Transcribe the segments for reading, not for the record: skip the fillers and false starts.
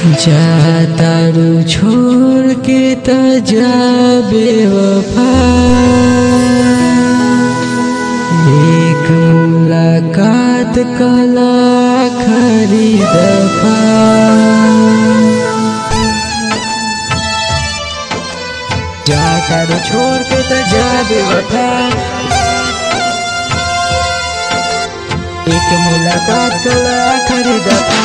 जातारू छोड़ के त जा बेवफा, एक मुलाकात कला आखिरी दफा। जातारू छोड़ के त जा बेवफा, एक मुलाकात कला आखिरी दफा।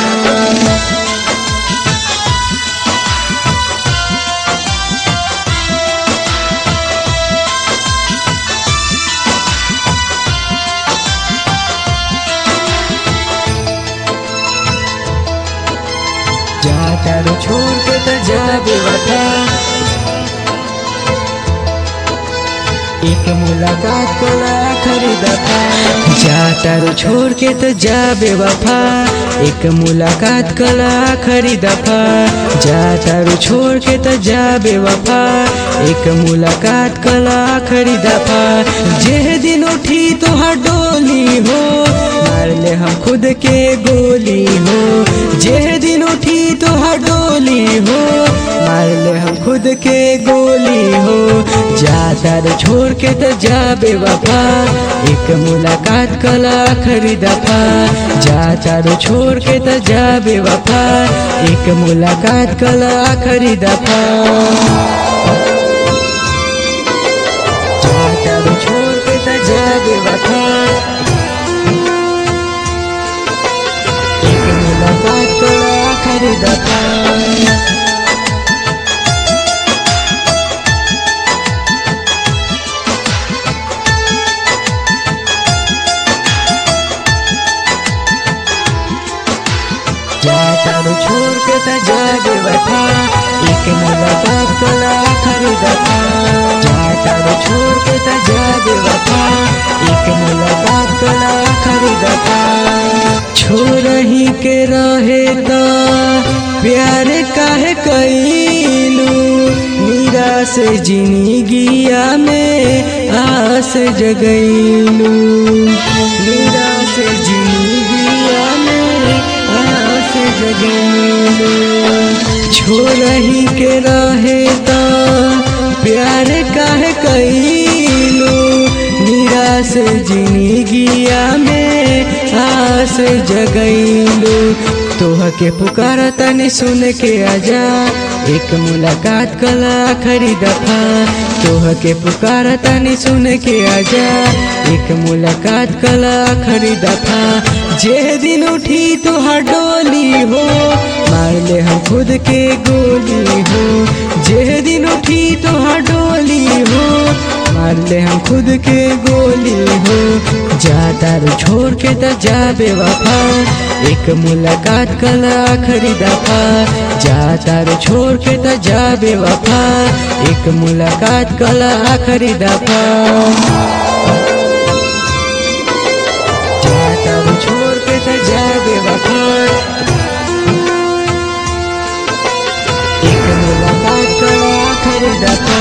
जातारू छोड़ के त जा बेवफा, एक मुलाकात कला आखिरी दफा। जातारू छोड़ के त जा बेवफा, एक मुलाकात कला आखिरी दफा। जातारू छोड़ के त जा बेवफा, एक मुलाकात कला आखिरी दफा। जे दिन उठी तोहार डोली हो, मार ले हम खुद के गोली हो। जे दिन उठी तोहार डोली हो, मार ले हम खुद के गोली हो। जातारू छोड़ के त जा बेवफा, एक मुलाकात कला आखिरी दफा। जातारू छोड़ के त जा बेवफा, एक मुलाकात कला आखिरी दफा। जातारू छोड़ के त जा बेवफा, एक मुलाकात कला आखिरी दफा। जातारू छोड़ के त जा बेवफा, एक मुलाकात कला आखिरी दफा। जातारू छोड़ के त जा बेवफा, एक मुलाकात कला आखिरी दफा। छोड़ही के रहे त प्यार काहे कइलू, निराश जिंदगिया में आस जगैलू। निराश जिंदगिया में आस जगैलू। छोड़ही के रहे त प्यार काहे कइलू, निराश जिंदगिया में आस जगैलू। तोह के पुकारा तनी सुन के आजा, एक मुलाकात कला आखिरी दफा। तोह के पुकारा तनी सुन के आजा, एक मुलाकात कला आखिरी दफा। जे दिन उठी तोहार डोली हो, मार ले हम खुद के गोली हो। जे दिन उठी तोहार डोली हो, मार ले हम खुद के गोली हो। जातारू छोड़ के त जा बेवफा, एक मुलाकात कला आखिरी दफा। जातारू छोड़ के त जा बेवफा, एक मुलाकात कला आखिरी दफा। जातारू छोड़ के त जा बेवफा, एक मुलाकात कला आखिरी दफा।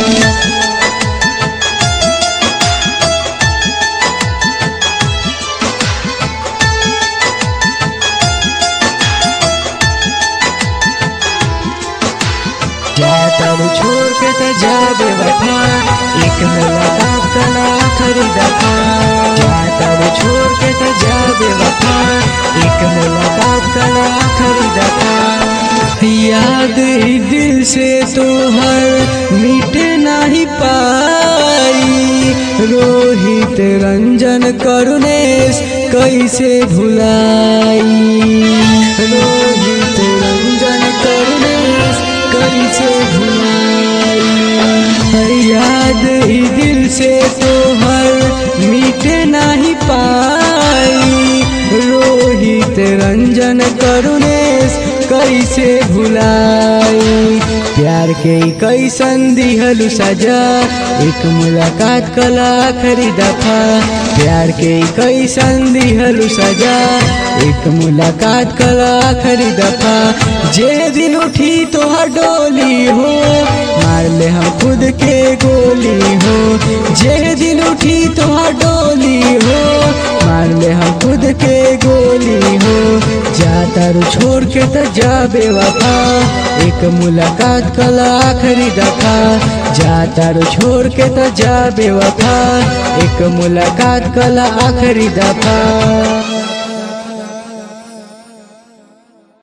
जातारू छोड़ के त जा बेवफा, एक मुलाकात कला आखिरी दफा। जातारू छोड़ के त जा बेवफा, एक मुलाकात कला आखिरी दफा। याद ही दिल से तोहर मिट नहीं पाई, रोहित रंजन करुणेश कैसे भुलाई। रोहित रंजन करुणेश कैसे भुलाई। याद ही दिल से तोहर मिट नहीं पाई, रोहित रंजन करुणेश कैसे भुलाई। प्यार के कैसन दिहलु सजा, एक मुलाकात कला आखिरी दफा। प्यार के कैसन दिहलु सजा, एक मुलाकात कला आखिरी दफा। जे दिन उठी तोहार डोली हो, मार ले हम खुद के गोली हो। जे दिन उठी तोहार डोली हो, मार ले हम खुद के गोली हो। जा तारू छोड़ के तो जा बेवफा, एक मुलाकात कला आखिरी दफा। जा तारू छोड़ के तो जा बेवफा, एक मुलाकात कला आखिरी दफा।